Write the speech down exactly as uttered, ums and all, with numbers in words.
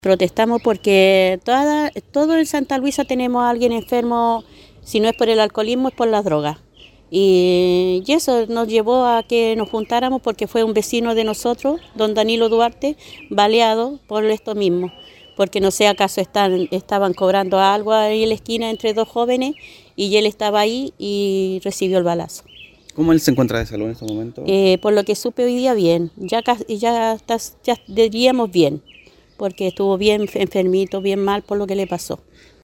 Protestamos porque toda, todo en Santa Luisa tenemos a alguien enfermo, si no es por el alcoholismo es por las drogas. Y, y eso nos llevó a que nos juntáramos porque fue un vecino de nosotros, don Danilo Duarte, baleado por esto mismo. Porque no sé acaso están, estaban cobrando algo ahí en la esquina entre dos jóvenes y él estaba ahí y recibió el balazo. ¿Cómo él se encuentra de salud en este momento? Eh, por lo que supe hoy día bien, ya, ya, está, ya diríamos bien, porque estuvo bien enfermito, bien mal por lo que le pasó.